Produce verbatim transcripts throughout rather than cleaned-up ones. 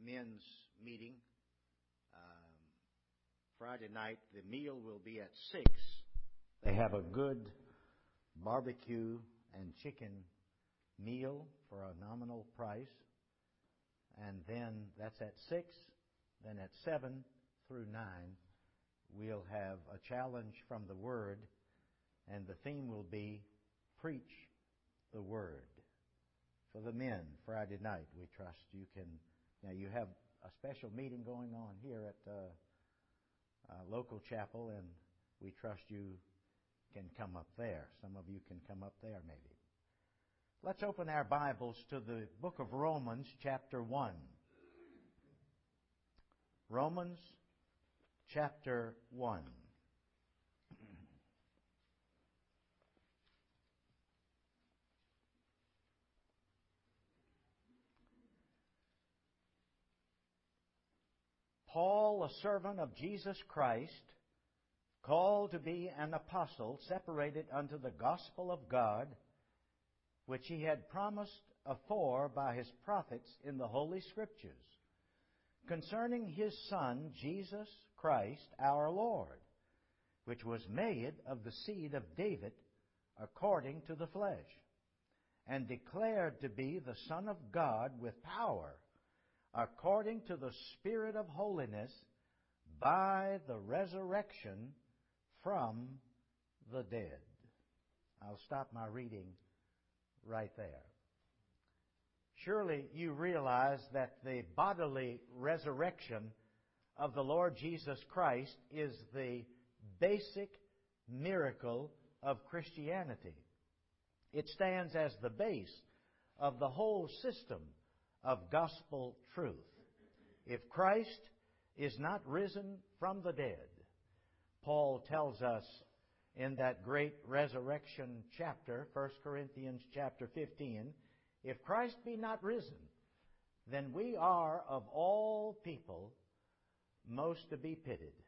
men's meeting. Um, Friday night, the meal will be at six. They have a good barbecue and chicken meal for a nominal price. And then that's at six. Then at seven through nine, we'll have a challenge from the Word. And the theme will be Preach the Word. For the men, Friday night, we trust you can... Now, you have a special meeting going on here at uh, uh, local chapel, and we trust you can come up there. Some of you can come up there, maybe. Let's open our Bibles to the book of Romans, chapter one. Romans, chapter one. Paul, a servant of Jesus Christ, called to be an apostle, separated unto the gospel of God, which he had promised afore by his prophets in the Holy Scriptures, concerning his Son, Jesus Christ, our Lord, which was made of the seed of David according to the flesh, and declared to be the Son of God with power, according to the Spirit of holiness, by the resurrection from the dead. I'll stop my reading right there. Surely you realize that the bodily resurrection of the Lord Jesus Christ is the basic miracle of Christianity. It stands as the base of the whole system of gospel truth. If Christ is not risen from the dead, Paul tells us in that great resurrection chapter, First Corinthians chapter fifteen, if Christ be not risen, then we are of all people most to be pitied.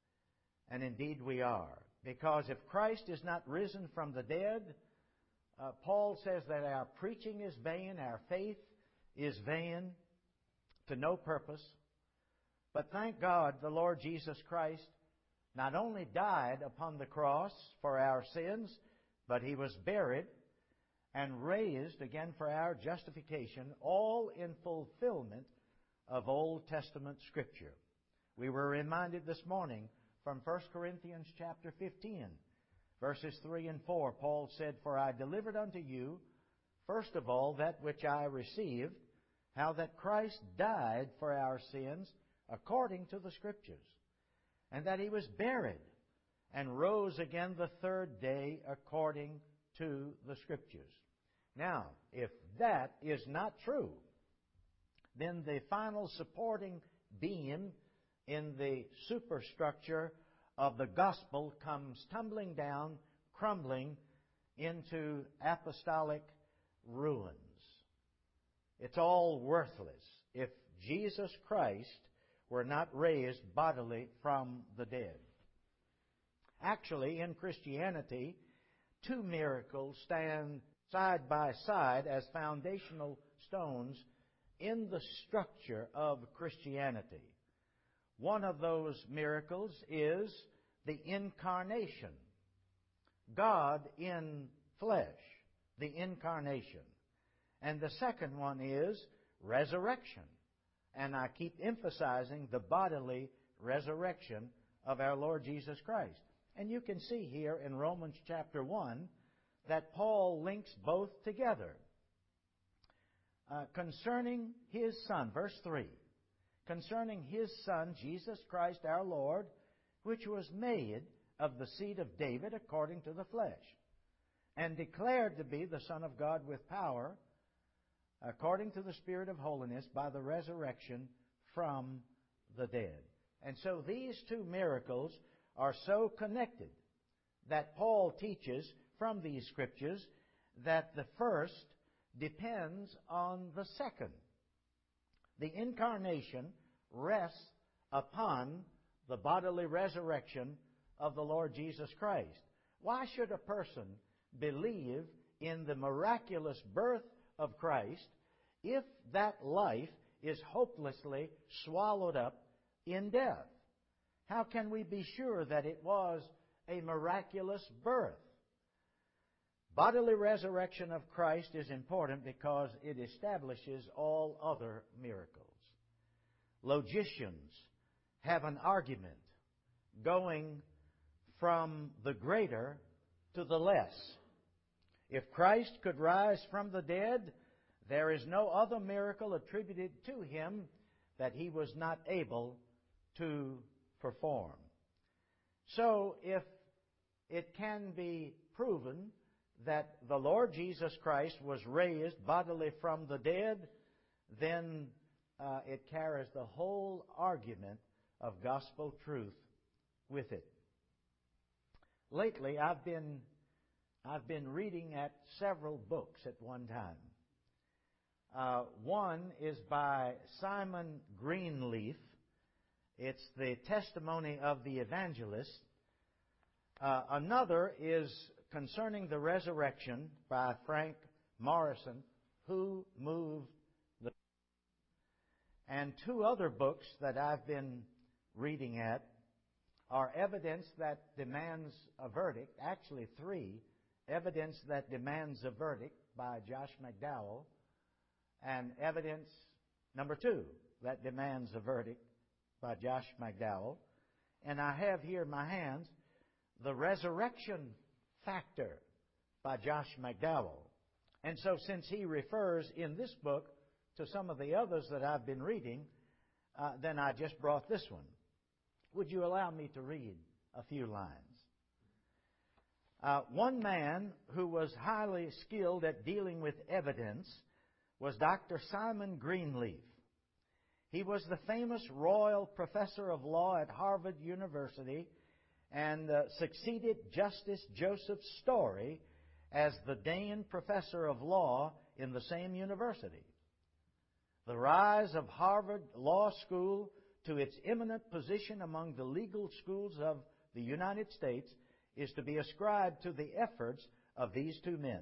And indeed we are. Because if Christ is not risen from the dead, uh, Paul says that our preaching is vain, our faith is vain, to no purpose. But thank God the Lord Jesus Christ not only died upon the cross for our sins, but He was buried and raised again for our justification, all in fulfillment of Old Testament Scripture. We were reminded this morning from First Corinthians chapter fifteen, verses three and four. Paul said, For I delivered unto you, first of all, that which I received, how that Christ died for our sins according to the Scriptures, and that He was buried and rose again the third day according to the Scriptures. Now, if that is not true, then the final supporting beam in the superstructure of the gospel comes tumbling down, crumbling into apostolic ruins. It's all worthless if Jesus Christ were not raised bodily from the dead. Actually, in Christianity, two miracles stand side by side as foundational stones in the structure of Christianity. One of those miracles is the incarnation. God in flesh, the incarnation. And the second one is resurrection. And I keep emphasizing the bodily resurrection of our Lord Jesus Christ. And you can see here in Romans chapter one that Paul links both together. Uh, concerning His Son, verse three, concerning His Son, Jesus Christ our Lord, which was made of the seed of David according to the flesh, and declared to be the Son of God with power, according to the Spirit of holiness, by the resurrection from the dead. And so these two miracles are so connected that Paul teaches from these Scriptures that the first depends on the second. The incarnation rests upon the bodily resurrection of the Lord Jesus Christ. Why should a person believe in the miraculous birth of Christ if that life is hopelessly swallowed up in death. How can we be sure that it was a miraculous birth? Bodily resurrection of Christ is important because it establishes all other miracles. Logicians have an argument going from the greater to the less. If Christ could rise from the dead, there is no other miracle attributed to Him that He was not able to perform. So, if it can be proven that the Lord Jesus Christ was raised bodily from the dead, then uh, it carries the whole argument of gospel truth with it. Lately, I've been I've been reading at several books at one time. Uh, one is by Simon Greenleaf. It's the testimony of the evangelist. Uh, another is concerning the resurrection by Frank Morrison, Who Moved the... And two other books that I've been reading at are Evidence That Demands a Verdict, actually three, Evidence That Demands a Verdict by Josh McDowell, and Evidence number two, That Demands a Verdict by Josh McDowell. And I have here in my hands The Resurrection Factor by Josh McDowell. And so since he refers in this book to some of the others that I've been reading, uh, then I just brought this one. Would you allow me to read a few lines? Uh, one man who was highly skilled at dealing with evidence was Doctor Simon Greenleaf. He was the famous Royal Professor of Law at Harvard University and uh, succeeded Justice Joseph Story as the Dean Professor of Law in the same university. The rise of Harvard Law School to its eminent position among the legal schools of the United States is to be ascribed to the efforts of these two men.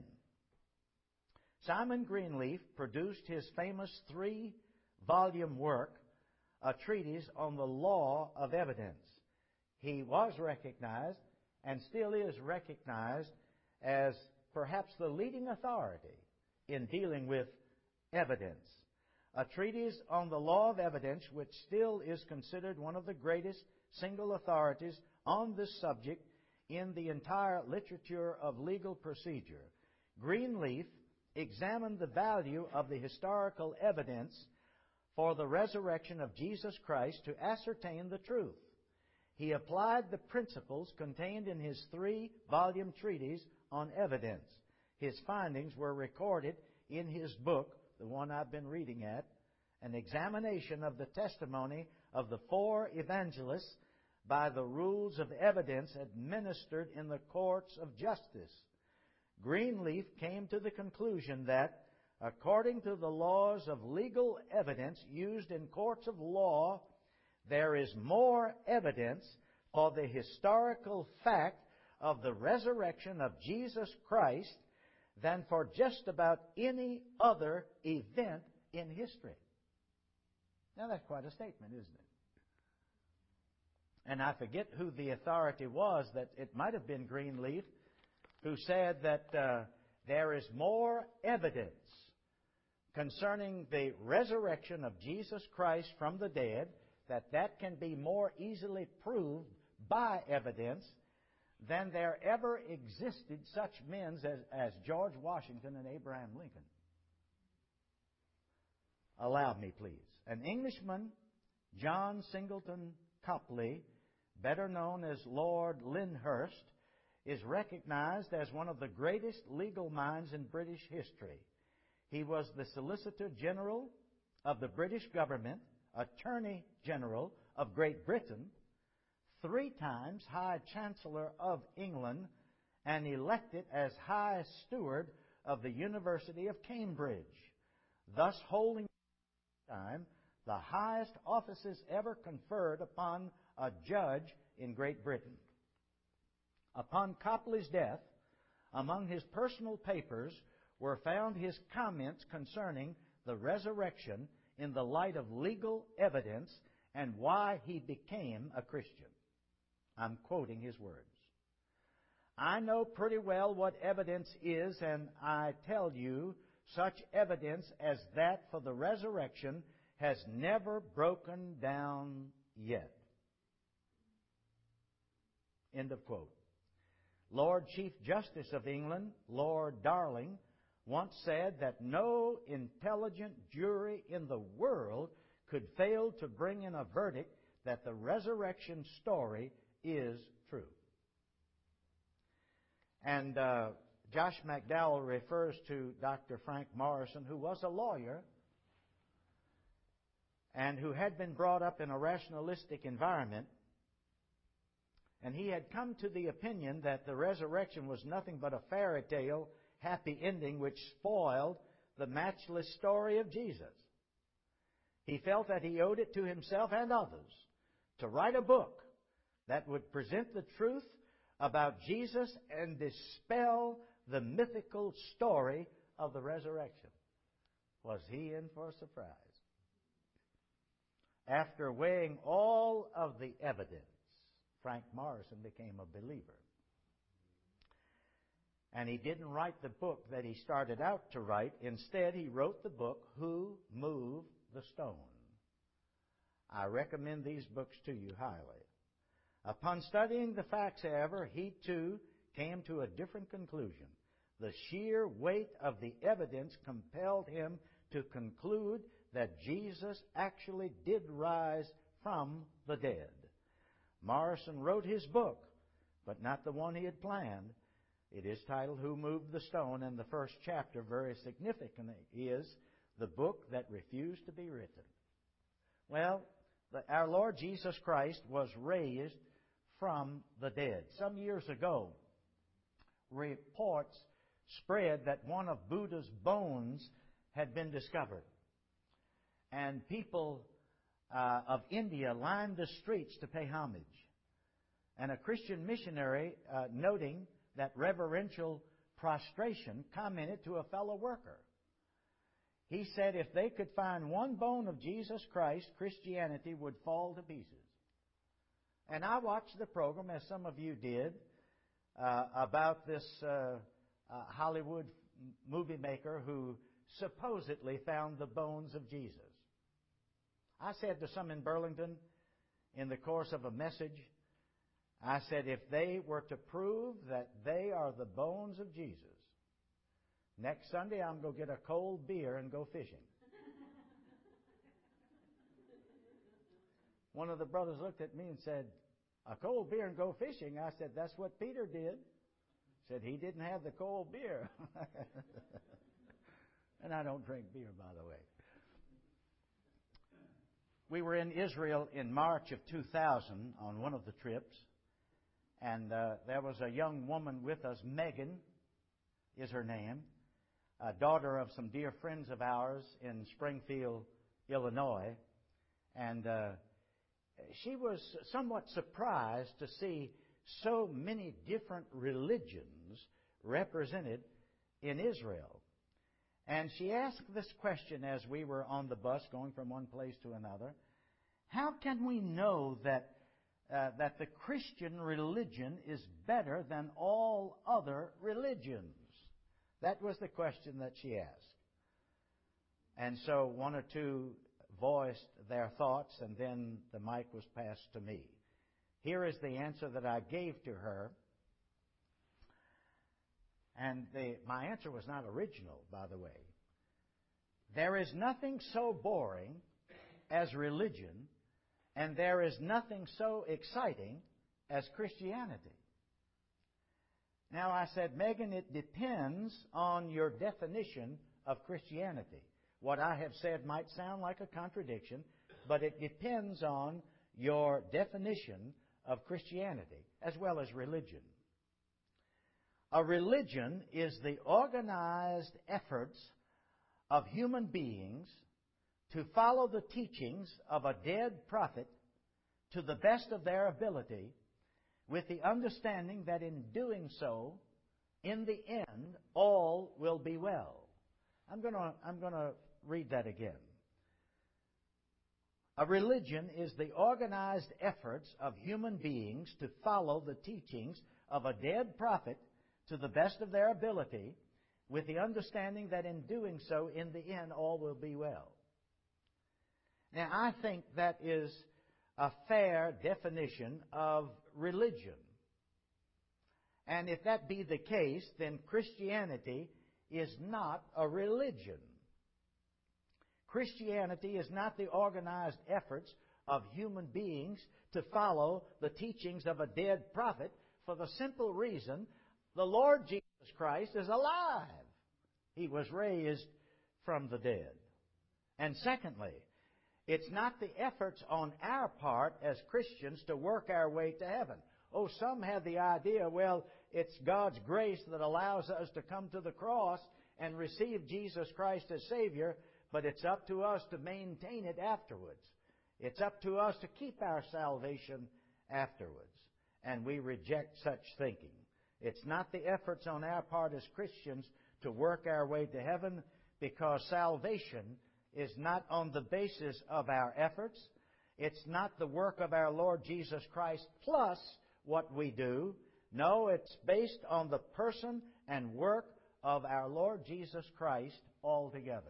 Simon Greenleaf produced his famous three-volume work, A Treatise on the Law of Evidence. He was recognized, and still is recognized, as perhaps the leading authority in dealing with evidence. A treatise on the law of evidence, which still is considered one of the greatest single authorities on this subject in the entire literature of legal procedure. Greenleaf examined the value of the historical evidence for the resurrection of Jesus Christ to ascertain the truth. He applied the principles contained in his three-volume treatise on evidence. His findings were recorded in his book, the one I've been reading at, An Examination of the Testimony of the Four Evangelists by the Rules of Evidence Administered in the Courts of Justice. Greenleaf came to the conclusion that, according to the laws of legal evidence used in courts of law, there is more evidence for the historical fact of the resurrection of Jesus Christ than for just about any other event in history. Now that's quite a statement, isn't it? And I forget who the authority was, that it might have been Greenleaf, who said that uh, there is more evidence concerning the resurrection of Jesus Christ from the dead, that that can be more easily proved by evidence than there ever existed such men as, as George Washington and Abraham Lincoln. Allow me, please. An Englishman, John Singleton Copley, better known as Lord Lyndhurst, is recognized as one of the greatest legal minds in British history. He was the Solicitor General of the British government, Attorney General of Great Britain, three times High Chancellor of England, and elected as High Steward of the University of Cambridge, thus holding time the highest offices ever conferred upon a judge in Great Britain. Upon Copley's death, among his personal papers were found his comments concerning the resurrection in the light of legal evidence and why he became a Christian. I'm quoting his words. I know pretty well what evidence is, and I tell you, such evidence as that for the resurrection has never broken down yet. End of quote. Lord Chief Justice of England, Lord Darling, once said that no intelligent jury in the world could fail to bring in a verdict that the resurrection story is true. And uh, Josh McDowell refers to Doctor Frank Morrison, who was a lawyer and who had been brought up in a rationalistic environment. And he had come to the opinion that the resurrection was nothing but a fairy tale, happy ending which spoiled the matchless story of Jesus. He felt that he owed it to himself and others to write a book that would present the truth about Jesus and dispel the mythical story of the resurrection. Was he in for a surprise? After weighing all of the evidence, Frank Morrison became a believer. And he didn't write the book that he started out to write. Instead, he wrote the book, Who Moved the Stone? I recommend these books to you highly. Upon studying the facts, however, he too came to a different conclusion. The sheer weight of the evidence compelled him to conclude that Jesus actually did rise from the dead. Morrison wrote his book, but not the one he had planned. It is titled, Who Moved the Stone? And the first chapter, very significant, is the book that refused to be written. Well, the, our Lord Jesus Christ was raised from the dead. Some years ago, reports spread that one of Buddha's bones had been discovered. And people uh, of India lined the streets to pay homage. And a Christian missionary, uh, noting that reverential prostration, commented to a fellow worker. He said if they could find one bone of Jesus Christ, Christianity would fall to pieces. And I watched the program, as some of you did, uh, about this uh, uh, Hollywood movie maker who supposedly found the bones of Jesus. I said to some in Burlington, in the course of a message, I said, if they were to prove that they are the bones of Jesus, next Sunday I'm going to get a cold beer and go fishing. One of the brothers looked at me and said, a cold beer and go fishing? I said, that's what Peter did. Said he didn't have the cold beer. And I don't drink beer, by the way. We were in Israel in March of two thousand on one of the trips. And uh, there was a young woman with us, Megan is her name, a daughter of some dear friends of ours in Springfield, Illinois. And uh, she was somewhat surprised to see so many different religions represented in Israel. And she asked this question as we were on the bus going from one place to another. How can we know that uh, that the Christian religion is better than all other religions? That was the question that she asked. And so one or two voiced their thoughts, and then the mic was passed to me. Here is the answer that I gave to her. And the, my answer was not original, by the way. There is nothing so boring as religion, and there is nothing so exciting as Christianity. Now, I said, Megan, it depends on your definition of Christianity. What I have said might sound like a contradiction, but it depends on your definition of Christianity as well as religion. A religion is the organized efforts of human beings to follow the teachings of a dead prophet to the best of their ability, with the understanding that in doing so, in the end, all will be well. I'm going to I'm going to read that again. A religion is the organized efforts of human beings to follow the teachings of a dead prophet to the best of their ability, with the understanding that in doing so, in the end, all will be well. Now, I think that is a fair definition of religion. And if that be the case, then Christianity is not a religion. Christianity is not the organized efforts of human beings to follow the teachings of a dead prophet, for the simple reason the Lord Jesus Christ is alive. He was raised from the dead. And secondly, it's not the efforts on our part as Christians to work our way to heaven. Oh, some have the idea, well, it's God's grace that allows us to come to the cross and receive Jesus Christ as Savior, but it's up to us to maintain it afterwards. It's up to us to keep our salvation afterwards. And we reject such thinking. It's not the efforts on our part as Christians to work our way to heaven, because salvation is not on the basis of our efforts. It's not the work of our Lord Jesus Christ plus what we do. No, it's based on the person and work of our Lord Jesus Christ altogether.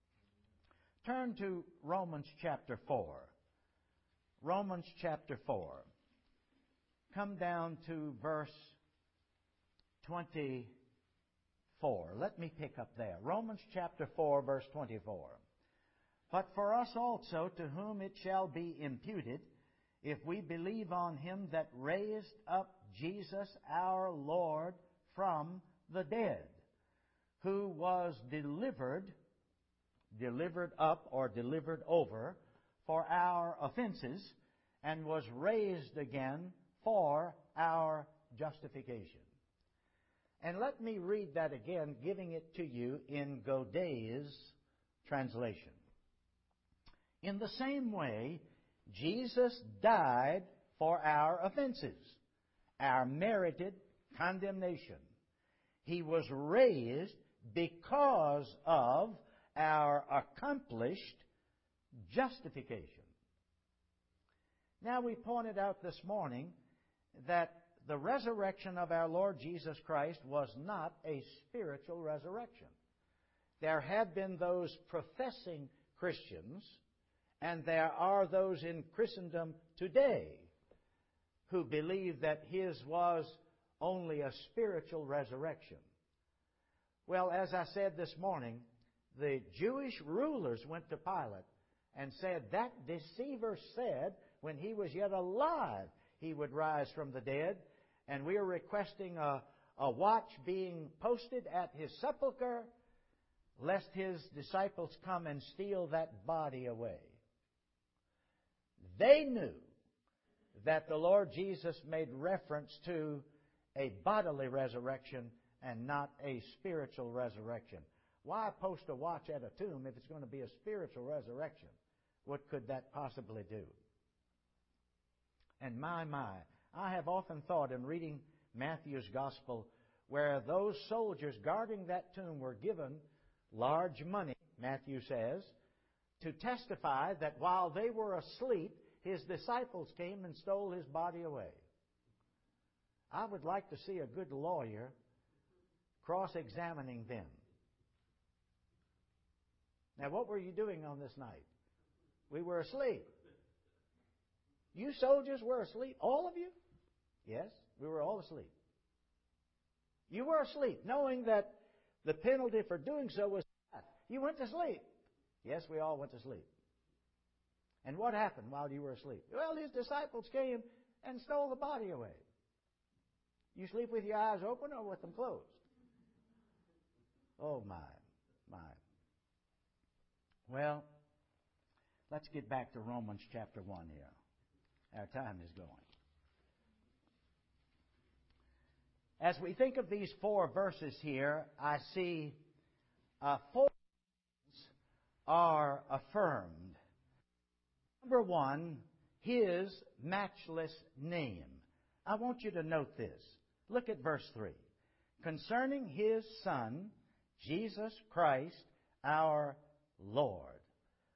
Turn to Romans chapter four. Romans chapter four. Come down to verse twenty-four. Let me pick up there. Romans chapter four, verse twenty-four. But for us also, to whom it shall be imputed, if we believe on Him that raised up Jesus our Lord from the dead, who was delivered, delivered up or delivered over for our offenses, and was raised again for our justification. And let me read that again, giving it to you in Goday's translation. In the same way, Jesus died for our offenses, our merited condemnation. He was raised because of our accomplished justification. Now, we pointed out this morning that the resurrection of our Lord Jesus Christ was not a spiritual resurrection. There have been those professing Christians, and there are those in Christendom today who believe that His was only a spiritual resurrection. Well, as I said this morning, the Jewish rulers went to Pilate and said, that deceiver said when he was yet alive he would rise from the dead, and we are requesting a, a watch being posted at His sepulchre, lest His disciples come and steal that body away. They knew that the Lord Jesus made reference to a bodily resurrection and not a spiritual resurrection. Why post a watch at a tomb if it's going to be a spiritual resurrection? What could that possibly do? And my, my, I have often thought in reading Matthew's Gospel, where those soldiers guarding that tomb were given large money, Matthew says, to testify that while they were asleep, His disciples came and stole His body away. I would like to see a good lawyer cross-examining them. Now, what were you doing on this night? We were asleep. You soldiers were asleep? All of you? Yes, we were all asleep. You were asleep, knowing that the penalty for doing so was death. You went to sleep. Yes, we all went to sleep. And what happened while you were asleep? Well, His disciples came and stole the body away. You sleep with your eyes open or with them closed? Oh, my, my. Well, let's get back to Romans chapter one here. Our time is going. As we think of these four verses here, I see uh, four things are affirmed. Number one, His matchless name. I want you to note this. Look at verse three. Concerning His Son, Jesus Christ, our Lord.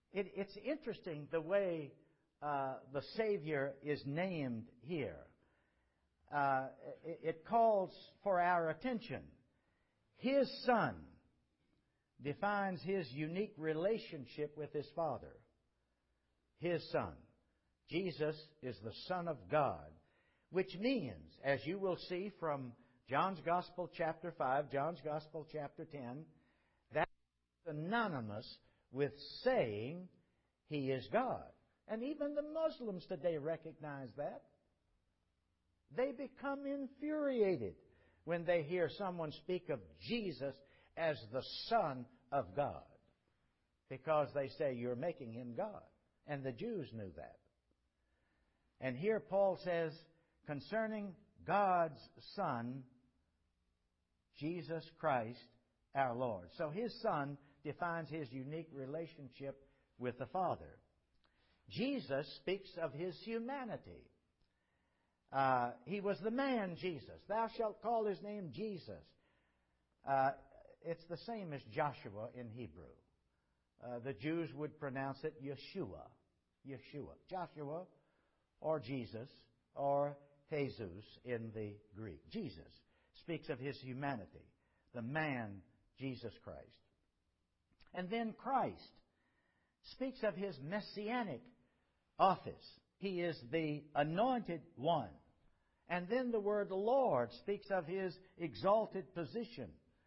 It, it's interesting the way uh, the Savior is named here. Uh, it, it calls for our attention. His Son defines His unique relationship with His Father. His Son. Jesus is the Son of God, which means, as you will see from John's Gospel chapter five, John's Gospel chapter ten, that's synonymous with saying He is God. And even the Muslims today recognize that. They become infuriated when they hear someone speak of Jesus as the Son of God, because they say you're making Him God. And the Jews knew that. And here Paul says, concerning God's Son, Jesus Christ our Lord. So His Son defines His unique relationship with the Father. Jesus speaks of His humanity. Uh, he was the man Jesus. Thou shalt call His name Jesus. Uh, it's the same as Joshua in Hebrew. Uh, the Jews would pronounce it Yeshua. Yeshua. Joshua or Jesus or Jesus in the Greek. Jesus speaks of His humanity. The man Jesus Christ. And then Christ speaks of His messianic office. He is the anointed one. And then the word Lord speaks of His exalted position.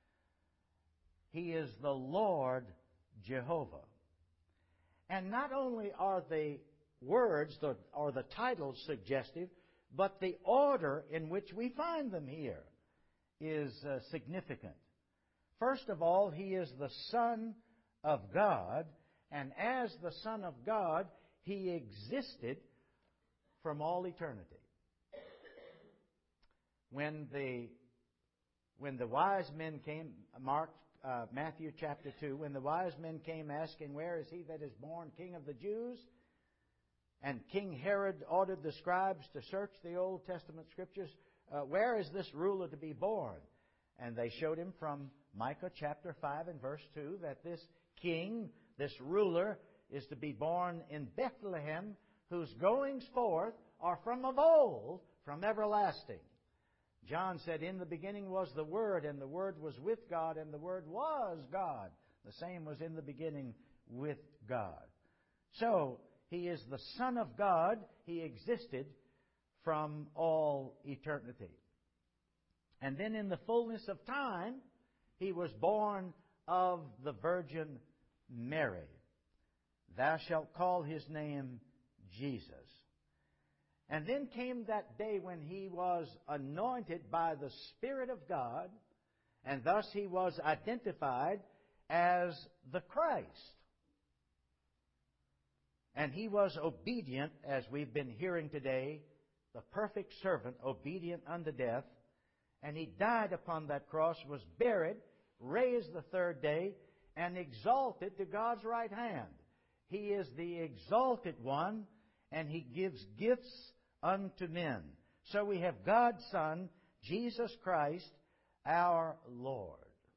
He is the Lord Jehovah. And not only are the words or the titles suggestive, but the order in which we find them here is uh, significant. First of all, He is the Son of God, and as the Son of God, He existed from all eternity. When the when the wise men came, Mark uh, Matthew chapter two, when the wise men came asking, "Where is He that is born King of the Jews?" and King Herod ordered the scribes to search the Old Testament scriptures, uh, "Where is this ruler to be born?" And they showed him from Micah chapter five and verse two that this king, this ruler, is to be born in Bethlehem, whose goings forth are from of old, from everlasting. John said, "In the beginning was the Word, and the Word was with God, and the Word was God. The same was in the beginning with God." So, He is the Son of God. He existed from all eternity. And then in the fullness of time, He was born of the Virgin Mary. "Thou shalt call His name Jesus." And then came that day when He was anointed by the Spirit of God, and thus He was identified as the Christ. And He was obedient, as we've been hearing today, the perfect servant, obedient unto death. And He died upon that cross, was buried, raised the third day, and exalted to God's right hand. He is the exalted one, and He gives gifts unto men. So we have God's Son, Jesus Christ, our Lord.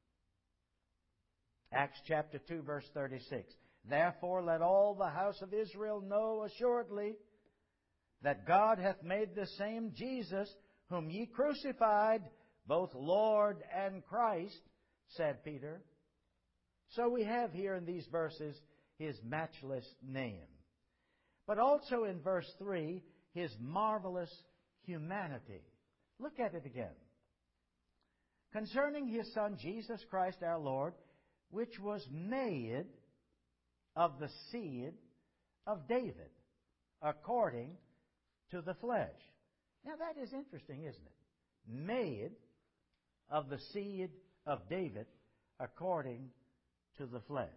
Acts chapter two, verse thirty-six. "Therefore let all the house of Israel know assuredly that God hath made the same Jesus, whom ye crucified, both Lord and Christ," said Peter. So we have here in these verses His matchless name. But also in verse three, His marvelous humanity. Look at it again. "Concerning His Son, Jesus Christ our Lord, which was made of the seed of David, according to the flesh." Now that is interesting, isn't it? Made of the seed of David, according to the flesh.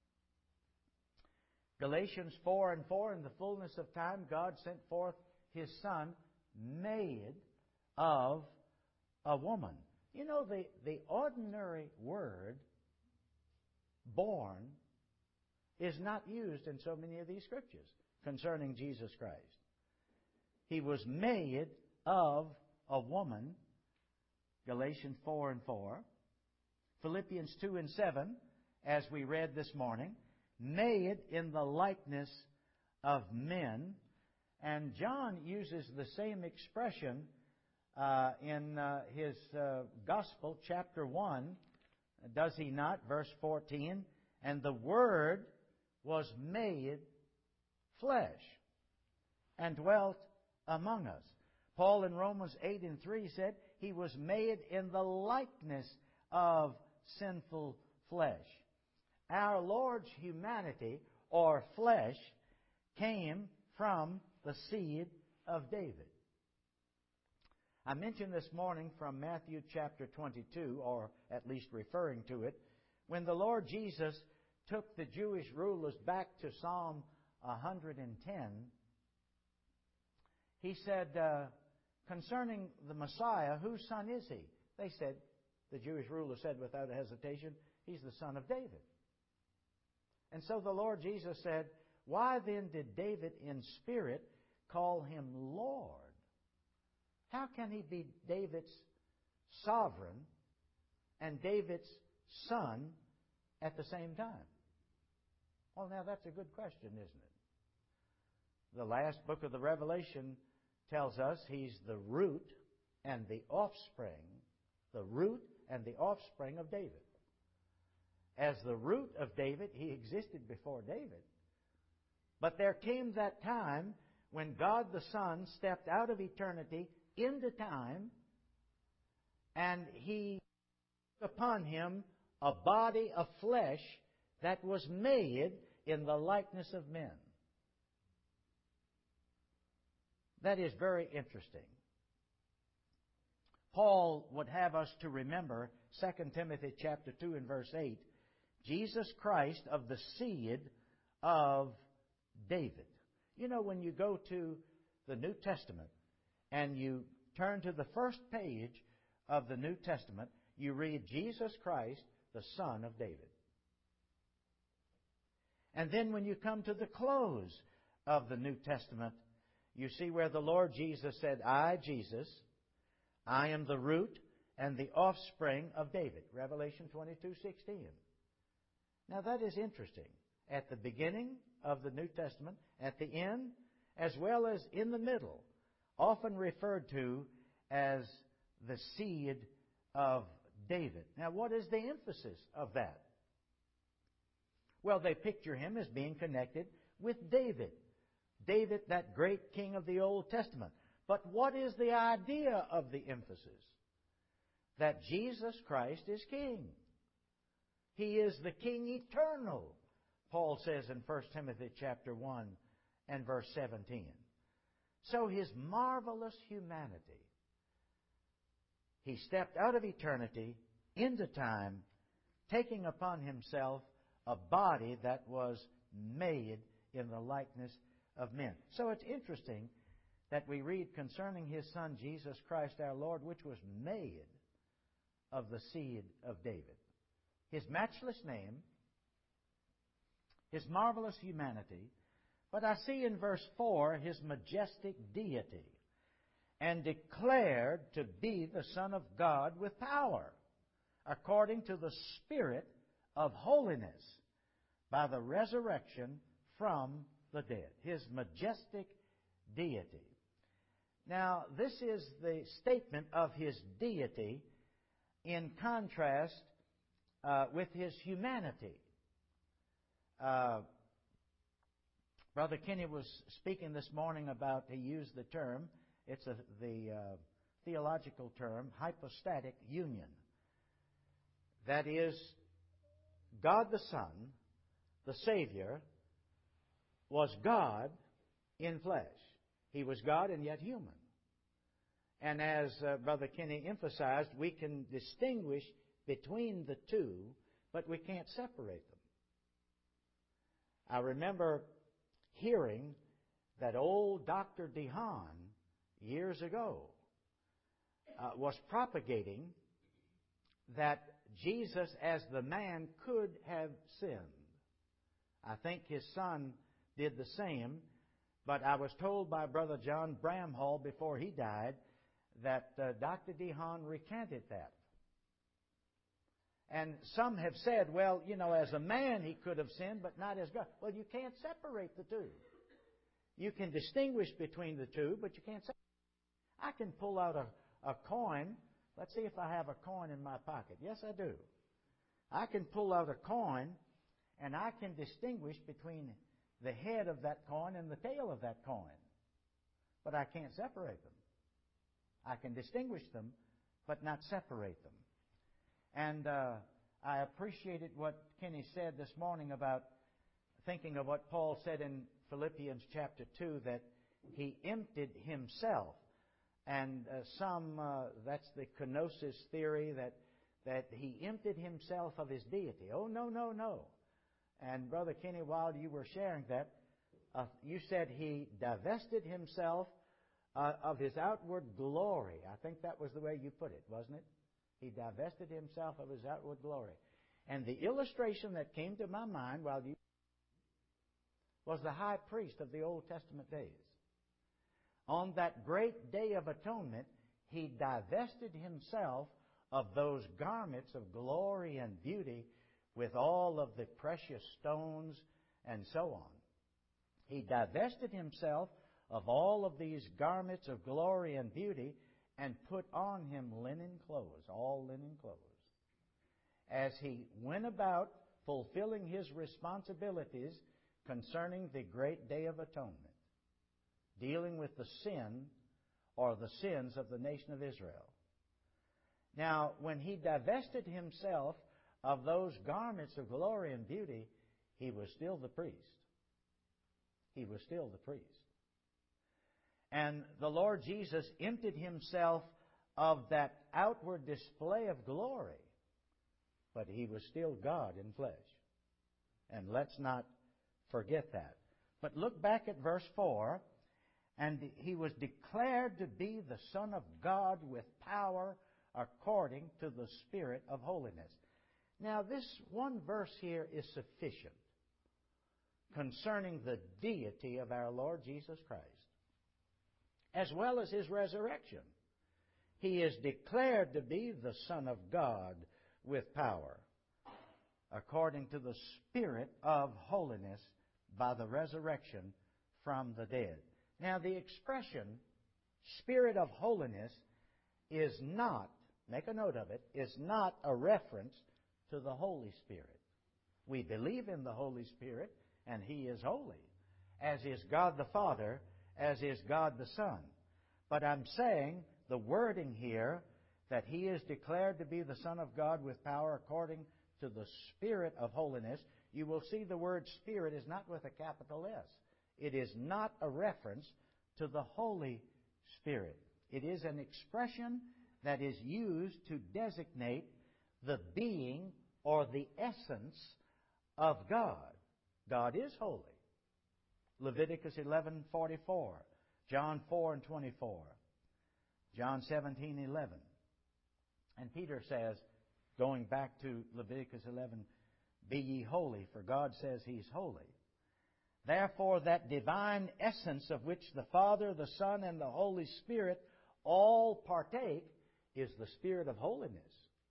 Galatians four and four, "In the fullness of time God sent forth His Son, made of a woman." You know, the, the ordinary word, born, is not used in so many of these scriptures concerning Jesus Christ. He was made of a woman, Galatians four and four. Philippians two and seven, as we read this morning, made in the likeness of men. And John uses the same expression uh, in uh, his uh, Gospel, chapter one, does he not? Verse fourteen, and the Word was made flesh and dwelt among us. Paul in Romans eight and three said he was made in the likeness of sinful flesh. Our Lord's humanity, or flesh, came from the seed of David. I mentioned this morning from Matthew chapter twenty-two, or at least referring to it, when the Lord Jesus took the Jewish rulers back to Psalm one hundred ten, He said, uh, concerning the Messiah, whose son is He? They said, the Jewish ruler said without hesitation, He's the son of David. And so the Lord Jesus said, why then did David in spirit call Him Lord? How can He be David's sovereign and David's son at the same time? Well, now that's a good question, isn't it? The last book of the Revelation tells us He's the root and the offspring, the root and the offspring of David. As the root of David, He existed before David. But there came that time when God the Son stepped out of eternity into time, and He took upon Him a body of flesh that was made in the likeness of men. That is very interesting. Paul would have us to remember Second Timothy chapter two and verse eight, Jesus Christ of the seed of David. You know, when you go to the New Testament and you turn to the first page of the New Testament, you read Jesus Christ, the Son of David. And then when you come to the close of the New Testament, you see where the Lord Jesus said, I, Jesus, I am the root and the offspring of David. Revelation twenty-two sixteen. Now that is interesting. At the beginning of the New Testament, at the end, as well as in the middle, often referred to as the seed of David. Now what is the emphasis of that? Well, they picture Him as being connected with David. David, that great king of the Old Testament. But what is the idea of the emphasis? That Jesus Christ is King. He is the King eternal, Paul says in First Timothy chapter one and verse seventeen. So His marvelous humanity, He stepped out of eternity into time, taking upon Himself a body that was made in the likeness of men. So it's interesting that we read concerning His Son, Jesus Christ our Lord, which was made of the seed of David. His matchless name, His marvelous humanity, but I see in verse four His majestic deity, and declared to be the Son of God with power, according to the Spirit of holiness, by the resurrection from the dead. His majestic deity. Now, this is the statement of His deity in contrast uh, with His humanity. Uh, Brother Kenny was speaking this morning about, he used the term, it's a, the uh, theological term, hypostatic union. That is, God the Son, the Savior, was God in flesh. He was God and yet human. And as uh, Brother Kenny emphasized, we can distinguish between the two, but we can't separate them. I remember hearing that old Doctor DeHaan years ago uh, was propagating that Jesus as the man could have sinned. I think His Son did the same, but I was told by Brother John Bramhall before he died that uh, Doctor DeHaan recanted that. And some have said, well, you know, as a man he could have sinned, but not as God. Well, you can't separate the two. You can distinguish between the two, but you can't separate. I can pull out a, a coin. Let's see if I have a coin in my pocket. Yes, I do. I can pull out a coin, and I can distinguish between the head of that coin and the tail of that coin. But I can't separate them. I can distinguish them, but not separate them. And uh, I appreciated what Kenny said this morning about thinking of what Paul said in Philippians chapter two, that he emptied himself. And uh, some, uh, that's the kenosis theory, that, that he emptied himself of his deity. Oh, no, no, no. And Brother Kenny, while you were sharing that, uh, you said he divested himself uh, of his outward glory. I think that was the way you put it, wasn't it? He divested himself of his outward glory. And the illustration that came to my mind while you was the high priest of the Old Testament days. On that great day of atonement, he divested himself of those garments of glory and beauty with all of the precious stones and so on. He divested himself of all of these garments of glory and beauty and put on him linen clothes, all linen clothes, as he went about fulfilling his responsibilities concerning the great day of atonement, dealing with the sin or the sins of the nation of Israel. Now, when he divested himself of those garments of glory and beauty, he was still the priest. He was still the priest. And the Lord Jesus emptied himself of that outward display of glory, but he was still God in flesh. And let's not forget that. But look back at verse four. And he was declared to be the Son of God with power according to the Spirit of holiness. Now, this one verse here is sufficient concerning the deity of our Lord Jesus Christ, as well as His resurrection. He is declared to be the Son of God with power, according to the Spirit of holiness, by the resurrection from the dead. Now, the expression, Spirit of holiness, is not, make a note of it, is not a reference to the Holy Spirit. We believe in the Holy Spirit, and He is holy, as is God the Father, as is God the Son. But I'm saying the wording here, that He is declared to be the Son of God with power according to the Spirit of holiness. You will see the word Spirit is not with a capital S. It is not a reference to the Holy Spirit. It is an expression that is used to designate the being or the essence of God. God is holy. Leviticus eleven forty-four, John four and twenty-four, John seventeen eleven. And Peter says, going back to Leviticus eleven, be ye holy, for God says He's holy. Therefore, that divine essence of which the Father, the Son, and the Holy Spirit all partake is the Spirit of holiness.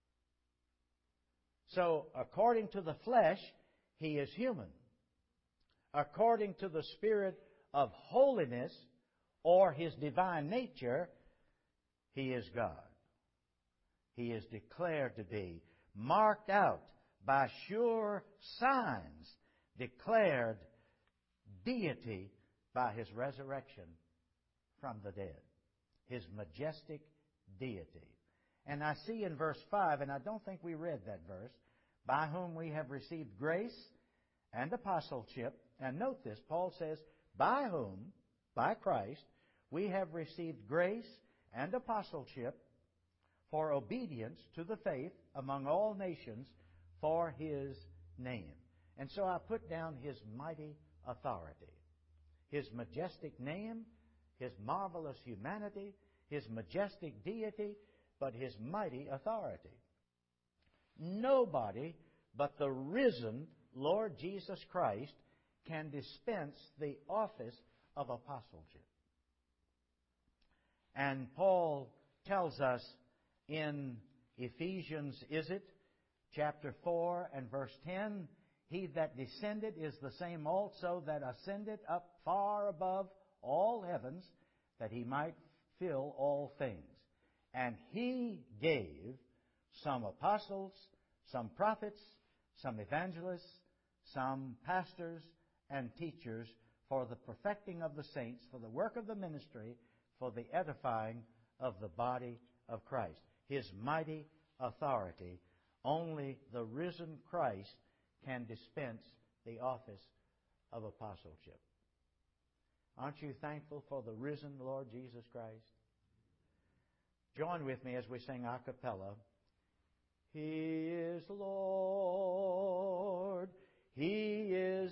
So, according to the flesh, He is human. According to the Spirit of holiness, or His divine nature, He is God. He is declared to be, marked out by sure signs, declared deity by His resurrection from the dead. His majestic deity. And I see in verse five, and I don't think we read that verse, by whom we have received grace and apostleship. And note this, Paul says, by whom, by Christ, we have received grace and apostleship for obedience to the faith among all nations for His name. And so I put down His mighty authority, His majestic name, His marvelous humanity, His majestic deity, but His mighty authority. Nobody but the risen Lord Jesus Christ can dispense the office of apostleship. And Paul tells us in Ephesians, is it, chapter four and verse ten, He that descended is the same also that ascended up far above all heavens, that He might fill all things. And He gave some apostles, some prophets, some evangelists, some pastors and teachers for the perfecting of the saints, for the work of the ministry, for the edifying of the body of Christ. His mighty authority, only the risen Christ can dispense the office of apostleship. Aren't you thankful for the risen Lord Jesus Christ? Join with me as we sing a cappella. He is Lord, He is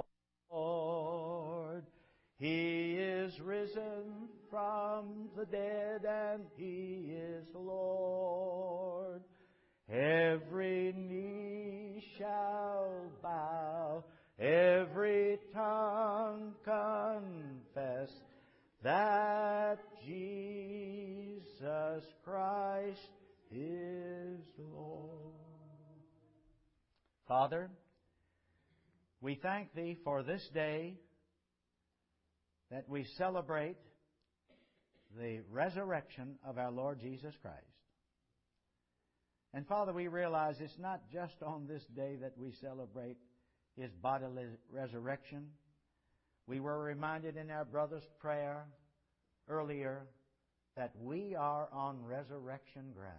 Lord. He is risen from the dead, and He is Lord. Every knee shall bow, every tongue confess that Jesus Christ is Lord. Father, we thank Thee for this day that we celebrate the resurrection of our Lord Jesus Christ. And Father, we realize it's not just on this day that we celebrate His bodily resurrection. We were reminded in our brother's prayer earlier that we are on resurrection ground.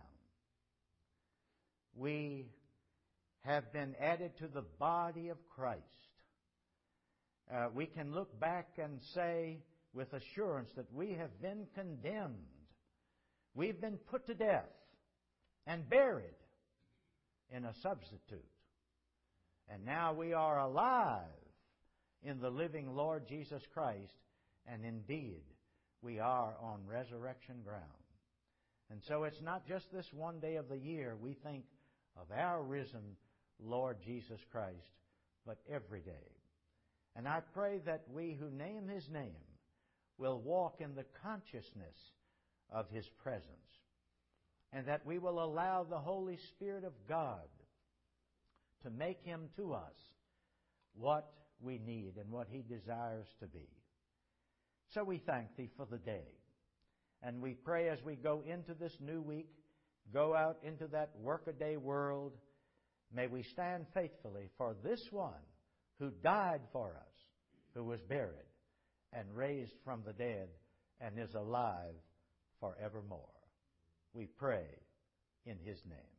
We have been added to the body of Christ. Uh, we can look back and say with assurance that we have been condemned. We've been put to death and buried in a substitute. And now we are alive in the living Lord Jesus Christ, and indeed we are on resurrection ground. And so it's not just this one day of the year we think of our risen Lord Jesus Christ, but every day. And I pray that we who name His name will walk in the consciousness of His presence, and that we will allow the Holy Spirit of God to make Him to us what we need and what He desires to be. So we thank Thee for the day. And we pray as we go into this new week, go out into that workaday world, may we stand faithfully for this one who died for us, who was buried and raised from the dead and is alive forevermore. We pray in His name.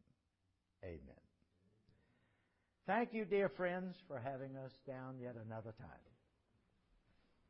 Amen. Thank you, dear friends, for having us down yet another time.